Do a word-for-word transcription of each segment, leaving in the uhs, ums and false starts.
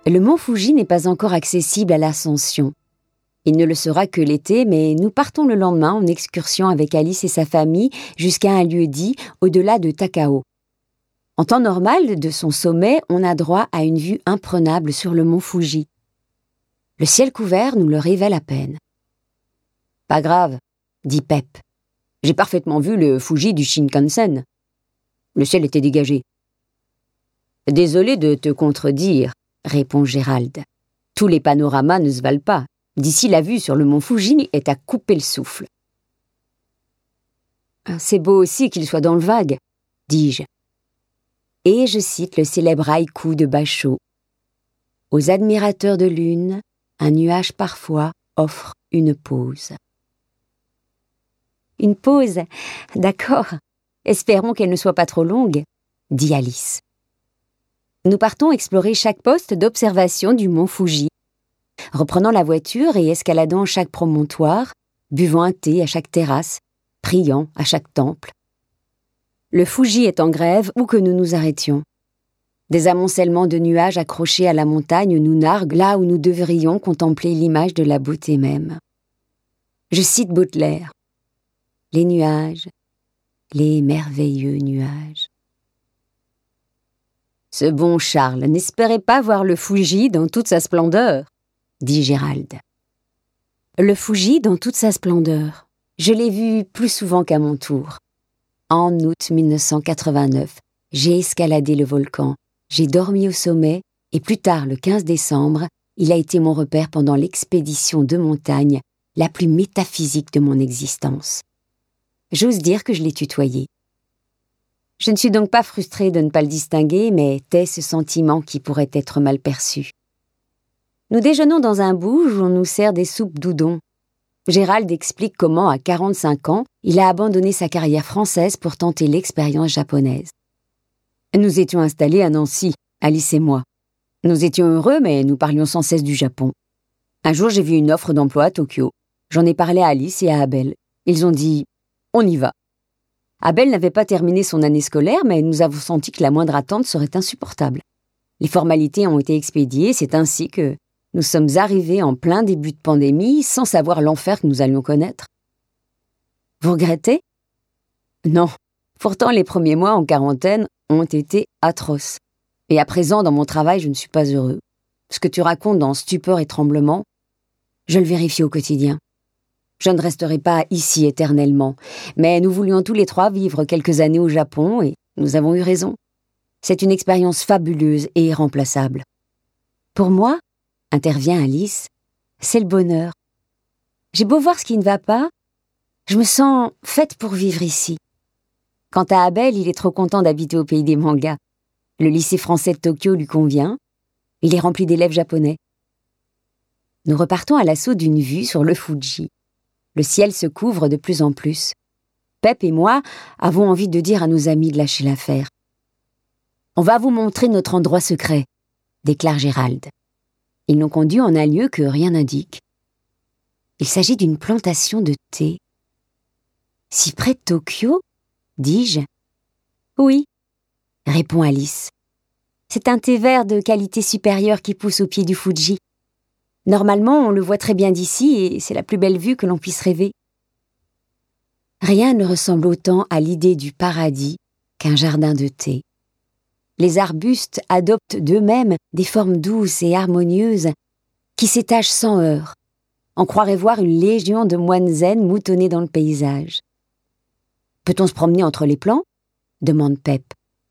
Le mont Fuji n'est pas encore accessible à l'ascension. Il ne le sera que l'été, mais nous partons le lendemain en excursion avec Alice et sa famille jusqu'à un lieu dit au-delà de Takao. En temps normal, de son sommet, on a droit à une vue imprenable sur le mont Fuji. Le ciel couvert nous le révèle à peine. « Pas grave, » dit Pep. « J'ai parfaitement vu le Fuji du Shinkansen. Le ciel était dégagé. »« Désolé de te contredire, » répond Gérald. « Tous les panoramas ne se valent pas. D'ici, la vue sur le mont Fuji est à couper le souffle. »« C'est beau aussi qu'il soit dans le vague, » dis-je. Et je cite le célèbre haïku de Basho. « Aux admirateurs de lune, un nuage parfois offre une pause. » « Une pause, d'accord. Espérons qu'elle ne soit pas trop longue, » dit Alice. Nous partons explorer chaque poste d'observation du mont Fuji, reprenant la voiture et escaladant chaque promontoire, buvant un thé à chaque terrasse, priant à chaque temple. Le Fuji est en grève où que nous nous arrêtions. Des amoncellements de nuages accrochés à la montagne nous narguent là où nous devrions contempler l'image de la beauté même. Je cite Baudelaire. Les nuages, les merveilleux nuages. Ce bon Charles n'espérait pas voir le Fuji dans toute sa splendeur, dit Gérald. Le Fuji dans toute sa splendeur. Je l'ai vu plus souvent qu'à mon tour. En août mille neuf cent quatre-vingt-neuf, j'ai escaladé le volcan, j'ai dormi au sommet et plus tard, le quinze décembre, il a été mon repère pendant l'expédition de montagne la plus métaphysique de mon existence. J'ose dire que je l'ai tutoyé. Je ne suis donc pas frustrée de ne pas le distinguer, mais tais ce sentiment qui pourrait être mal perçu. Nous déjeunons dans un bouge où on nous sert des soupes d'udon. Gérald explique comment, à quarante-cinq ans, il a abandonné sa carrière française pour tenter l'expérience japonaise. Nous étions installés à Nancy, Alice et moi. Nous étions heureux, mais nous parlions sans cesse du Japon. Un jour, j'ai vu une offre d'emploi à Tokyo. J'en ai parlé à Alice et à Abel. Ils ont dit « On y va ». Abel n'avait pas terminé son année scolaire, mais nous avons senti que la moindre attente serait insupportable. Les formalités ont été expédiées, c'est ainsi que nous sommes arrivés en plein début de pandémie, sans savoir l'enfer que nous allions connaître. Vous regrettez ? Non. Pourtant, les premiers mois en quarantaine ont été atroces. Et à présent, dans mon travail, je ne suis pas heureux. Ce que tu racontes dans Stupeur et Tremblement, je le vérifie au quotidien. Je ne resterai pas ici éternellement, mais nous voulions tous les trois vivre quelques années au Japon et nous avons eu raison. C'est une expérience fabuleuse et irremplaçable. Pour moi, intervient Alice, c'est le bonheur. J'ai beau voir ce qui ne va pas, je me sens faite pour vivre ici. Quant à Abel, il est trop content d'habiter au pays des mangas. Le lycée français de Tokyo lui convient. Il est rempli d'élèves japonais. Nous repartons à l'assaut d'une vue sur le Fuji. Le ciel se couvre de plus en plus. Pep et moi avons envie de dire à nos amis de lâcher l'affaire. « On va vous montrer notre endroit secret », déclare Gérald. Ils nous conduisent en un lieu que rien n'indique. Il s'agit d'une plantation de thé. « Si près de Tokyo ?» dis-je. « Oui », répond Alice. « C'est un thé vert de qualité supérieure qui pousse au pied du Fuji. Normalement, on le voit très bien d'ici et c'est la plus belle vue que l'on puisse rêver. » Rien ne ressemble autant à l'idée du paradis qu'un jardin de thé. Les arbustes adoptent d'eux-mêmes des formes douces et harmonieuses qui s'étagent sans heurts. On croirait voir une légion de moines zen moutonnés dans le paysage. « Peut-on se promener entre les plants ?» demande Pep.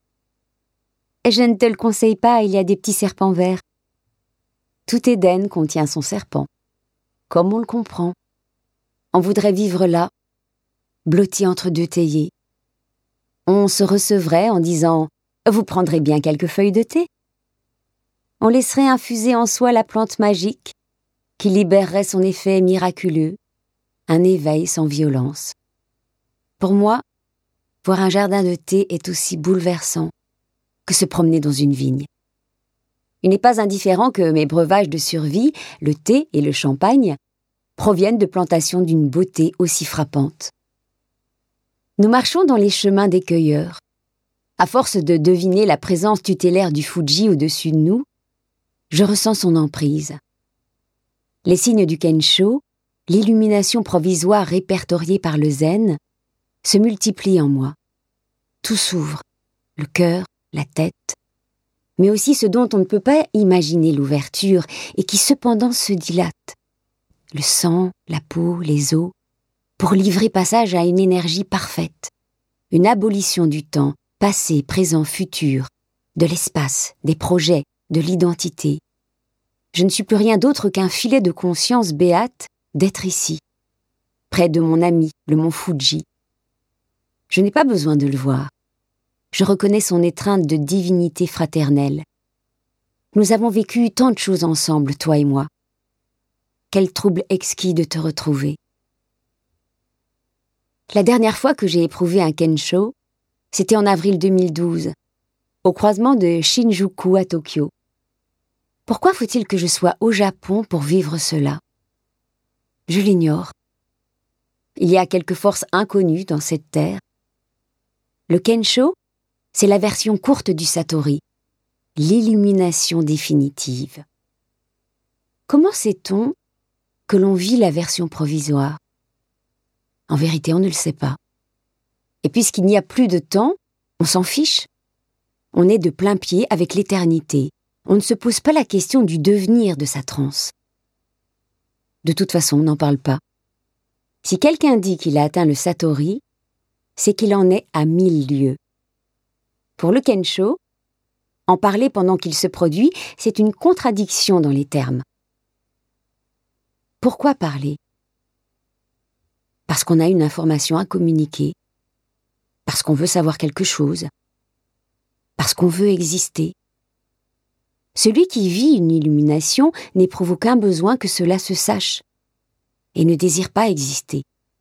« Je ne te le conseille pas, il y a des petits serpents verts. » Tout Éden contient son serpent. Comme on le comprend. On voudrait vivre là, blotti entre deux théiers. On se recevrait en disant « Vous prendrez bien quelques feuilles de thé ?» On laisserait infuser en soi la plante magique qui libérerait son effet miraculeux, un éveil sans violence. Pour moi, voir un jardin de thé est aussi bouleversant que se promener dans une vigne. Il n'est pas indifférent que mes breuvages de survie, le thé et le champagne, proviennent de plantations d'une beauté aussi frappante. Nous marchons dans les chemins des cueilleurs. À force de deviner la présence tutélaire du Fuji au-dessus de nous, Je ressens son emprise. Les signes du Kensho, l'illumination provisoire répertoriée par le zen, se multiplient en moi. Tout s'ouvre, le cœur, la tête, mais aussi ce dont on ne peut pas imaginer l'ouverture et qui cependant se dilate. Le sang, la peau, les os, pour livrer passage à une énergie parfaite, une abolition du temps, passé, présent, futur, de l'espace, des projets, de l'identité. Je ne suis plus rien d'autre qu'un filet de conscience béate d'être ici, près de mon ami, le mont Fuji. Je n'ai pas besoin de le voir. Je reconnais son étreinte de divinité fraternelle. Nous avons vécu tant de choses ensemble, toi et moi. Quel trouble exquis de te retrouver. La dernière fois que j'ai éprouvé un Kensho, c'était en avril deux mille douze, au croisement de Shinjuku à Tokyo. Pourquoi faut-il que je sois au Japon pour vivre cela? Je l'ignore. Il y a quelque force inconnue dans cette terre. Le Kensho, c'est la version courte du Satori, l'illumination définitive. Comment sait-on que l'on vit la version provisoire? En vérité, on ne le sait pas. Et puisqu'il n'y a plus de temps, on s'en fiche. On est de plein pied avec l'éternité. On ne se pose pas la question du devenir de sa transe. De toute façon, on n'en parle pas. Si quelqu'un dit qu'il a atteint le Satori, c'est qu'il en est à mille lieues. Pour le Kensho, en parler pendant qu'il se produit, c'est une contradiction dans les termes. Pourquoi parler? Parce qu'on a une information à communiquer, parce qu'on veut savoir quelque chose, parce qu'on veut exister. Celui qui vit une illumination n'éprouve aucun besoin que cela se sache et ne désire pas exister.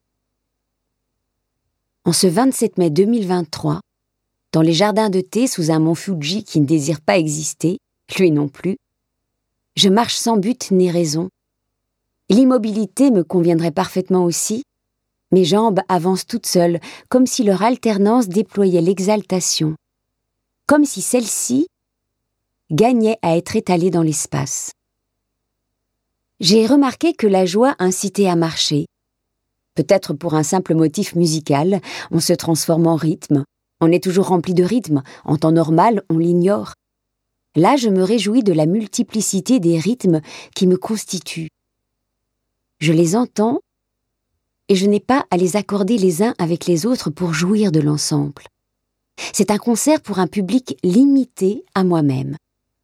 En ce vingt-sept mai deux mille vingt-trois, dans les jardins de thé sous un mont Fuji qui ne désire pas exister, lui non plus, je marche sans but ni raison. L'immobilité me conviendrait parfaitement aussi. Mes jambes avancent toutes seules, comme si leur alternance déployait l'exaltation, comme si celle-ci gagnait à être étalée dans l'espace. J'ai remarqué que la joie incitait à marcher. Peut-être pour un simple motif musical, on se transforme en rythme. On est toujours rempli de rythme. En temps normal, on l'ignore. Là, je me réjouis de la multiplicité des rythmes qui me constituent. Je les entends et je n'ai pas à les accorder les uns avec les autres pour jouir de l'ensemble. C'est un concert pour un public limité à moi-même.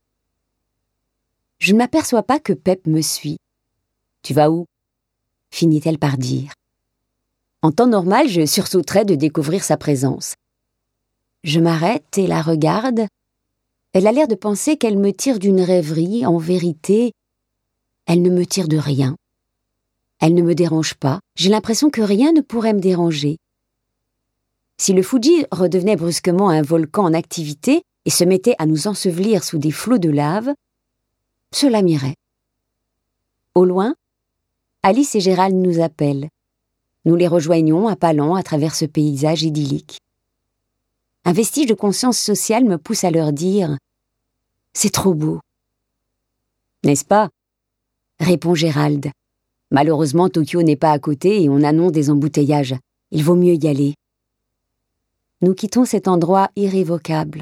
Je ne m'aperçois pas que Pep me suit. « Tu vas où ?» finit-elle par dire. En temps normal, je sursauterais de découvrir sa présence. Je m'arrête et la regarde. Elle a l'air de penser qu'elle me tire d'une rêverie. En vérité, elle ne me tire de rien. Elle ne me dérange pas. J'ai l'impression que rien ne pourrait me déranger. Si le Fuji redevenait brusquement un volcan en activité et se mettait à nous ensevelir sous des flots de lave, cela m'irait. Au loin, Alice et Gérald nous appellent. Nous les rejoignons à pas lents à travers ce paysage idyllique. Un vestige de conscience sociale me pousse à leur dire « C'est trop beau !»« N'est-ce pas ?» répond Gérald. « Malheureusement, Tokyo n'est pas à côté et on annonce des embouteillages. Il vaut mieux y aller. » Nous quittons cet endroit irrévocable.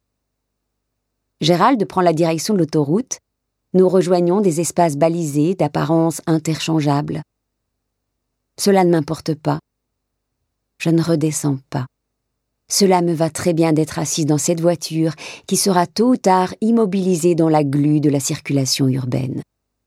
Gérald prend la direction de l'autoroute. Nous rejoignons des espaces balisés d'apparence interchangeable. Cela ne m'importe pas. Je ne redescends pas. Cela me va très bien d'être assise dans cette voiture qui sera tôt ou tard immobilisée dans la glu de la circulation urbaine.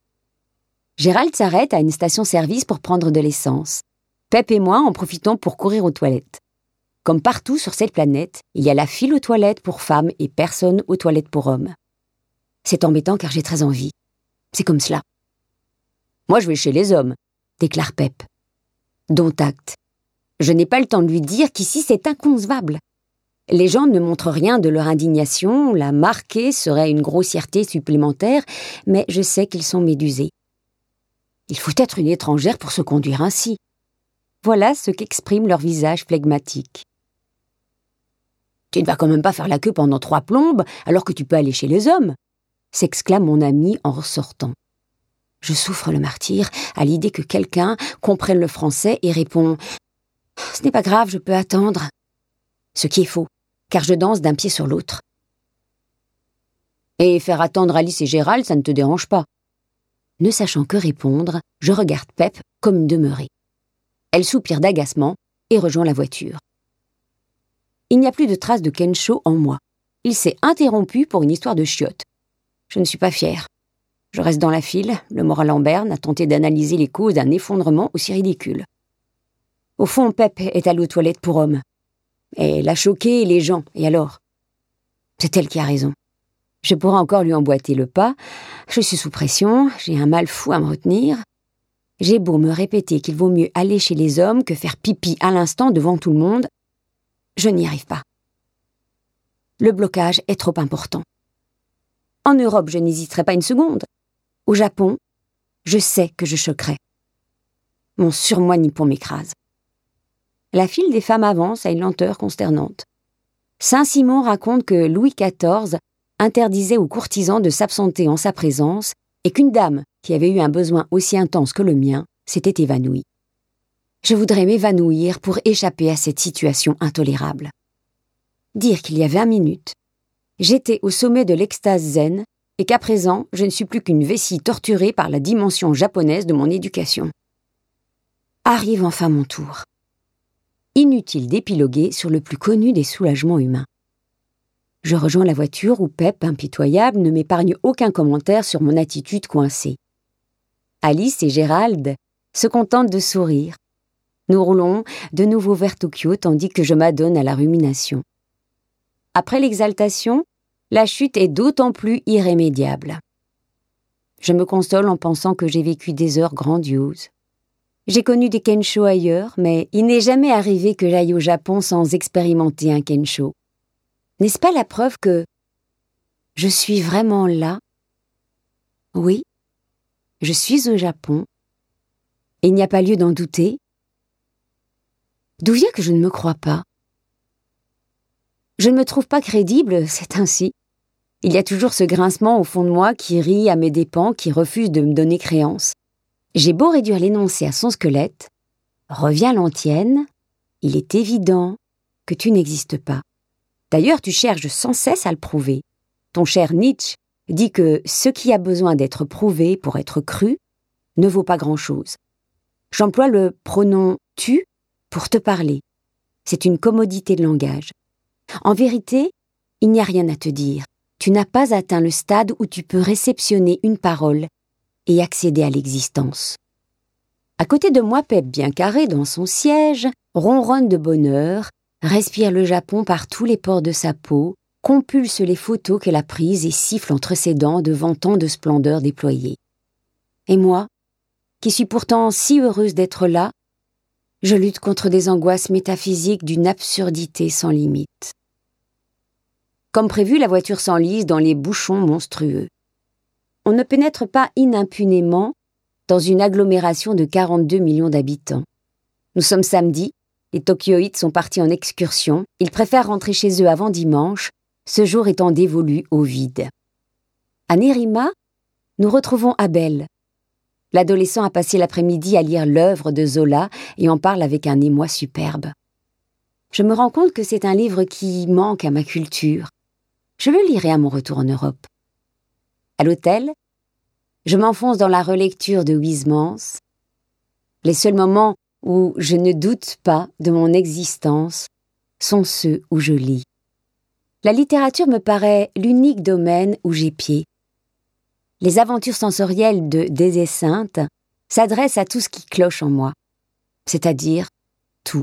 Gérald s'arrête à une station-service pour prendre de l'essence. Pep et moi en profitons pour courir aux toilettes. Comme partout sur cette planète, il y a la file aux toilettes pour femmes et personne aux toilettes pour hommes. C'est embêtant car j'ai très envie. C'est comme cela. Moi, je vais chez les hommes, déclare Pep. Dont acte. Je n'ai pas le temps de lui dire qu'ici c'est inconcevable. Les gens ne montrent rien de leur indignation, la marquer serait une grossièreté supplémentaire, mais je sais qu'ils sont médusés. Il faut être une étrangère pour se conduire ainsi. Voilà ce qu'exprime leur visage flegmatique. Tu ne vas quand même pas faire la queue pendant trois plombes alors que tu peux aller chez les hommes, s'exclame mon ami en ressortant. Je souffre le martyre à l'idée que quelqu'un comprenne le français et répond « Ce n'est pas grave, je peux attendre ». Ce qui est faux, car je danse d'un pied sur l'autre. Et faire attendre Alice et Gérald, ça ne te dérange pas? Ne sachant que répondre, je regarde Pep comme une demeurée. Elle soupire d'agacement et rejoint la voiture. Il n'y a plus de traces de Kensho en moi. Il s'est interrompu pour une histoire de chiottes. Je ne suis pas fière. Je reste dans la file, le moral en berne, à tenter d'analyser les causes d'un effondrement aussi ridicule. Au fond, Pep est allée aux toilettes pour homme. Elle a choqué les gens, et alors? C'est elle qui a raison. Je pourrais encore lui emboîter le pas. Je suis sous pression, j'ai un mal fou à me retenir. J'ai beau me répéter qu'il vaut mieux aller chez les hommes que faire pipi à l'instant devant tout le monde. Je n'y arrive pas. Le blocage est trop important. En Europe, je n'hésiterai pas une seconde. Au Japon, je sais que je choquerai. Mon surmoi nippon m'écrase. La file des femmes avance à une lenteur consternante. Saint-Simon raconte que Louis quatorze interdisait aux courtisans de s'absenter en sa présence et qu'une dame, qui avait eu un besoin aussi intense que le mien, s'était évanouie. Je voudrais m'évanouir pour échapper à cette situation intolérable. Dire qu'il y a vingt minutes, j'étais au sommet de l'extase zen et qu'à présent, je ne suis plus qu'une vessie torturée par la dimension japonaise de mon éducation. Arrive enfin mon tour. Inutile d'épiloguer sur le plus connu des soulagements humains. Je rejoins la voiture où Pep, impitoyable, ne m'épargne aucun commentaire sur mon attitude coincée. Alice et Gérald se contentent de sourire. Nous roulons de nouveau vers Tokyo tandis que je m'adonne à la rumination. Après l'exaltation, la chute est d'autant plus irrémédiable. Je me console en pensant que j'ai vécu des heures grandioses. J'ai connu des Kensho ailleurs, mais il n'est jamais arrivé que j'aille au Japon sans expérimenter un Kensho. N'est-ce pas la preuve que je suis vraiment là? Oui, je suis au Japon, et il n'y a pas lieu d'en douter. D'où vient que je ne me crois pas? Je ne me trouve pas crédible, c'est ainsi. Il y a toujours ce grincement au fond de moi qui rit à mes dépens, qui refuse de me donner créance. J'ai beau réduire l'énoncé à son squelette, reviens l'antienne, il est évident que tu n'existes pas. D'ailleurs, tu cherches sans cesse à le prouver. Ton cher Nietzsche dit que ce qui a besoin d'être prouvé pour être cru ne vaut pas grand-chose. J'emploie le pronom « tu » pour te parler. C'est une commodité de langage. En vérité, il n'y a rien à te dire. Tu n'as pas atteint le stade où tu peux réceptionner une parole et accéder à l'existence. À côté de moi, Pep, bien carré dans son siège, ronronne de bonheur, respire le Japon par tous les pores de sa peau, compulse les photos qu'elle a prises et siffle entre ses dents devant tant de splendeur déployée. Et moi, qui suis pourtant si heureuse d'être là, je lutte contre des angoisses métaphysiques d'une absurdité sans limite. Comme prévu, la voiture s'enlise dans les bouchons monstrueux. On ne pénètre pas inimpunément dans une agglomération de quarante-deux millions d'habitants. Nous sommes samedi, les Tokyoïtes sont partis en excursion, ils préfèrent rentrer chez eux avant dimanche, ce jour étant dévolu au vide. À Nerima, nous retrouvons Abel. L'adolescent a passé l'après-midi à lire l'œuvre de Zola et en parle avec un émoi superbe. Je me rends compte que c'est un livre qui manque à ma culture. Je le lirai à mon retour en Europe. À l'hôtel, je m'enfonce dans la relecture de Huysmans. Les seuls moments où je ne doute pas de mon existence sont ceux où je lis. La littérature me paraît l'unique domaine où j'ai pied. Les aventures sensorielles de Désé Sainte s'adressent à tout ce qui cloche en moi, c'est-à-dire tout.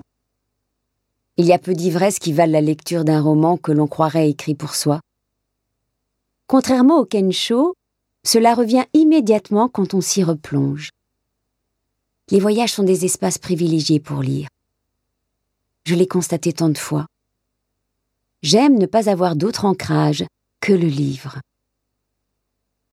Il y a peu d'ivresse qui valent la lecture d'un roman que l'on croirait écrit pour soi. Contrairement au Kensho, cela revient immédiatement quand on s'y replonge. Les voyages sont des espaces privilégiés pour lire. Je l'ai constaté tant de fois. J'aime ne pas avoir d'autre ancrage que le livre.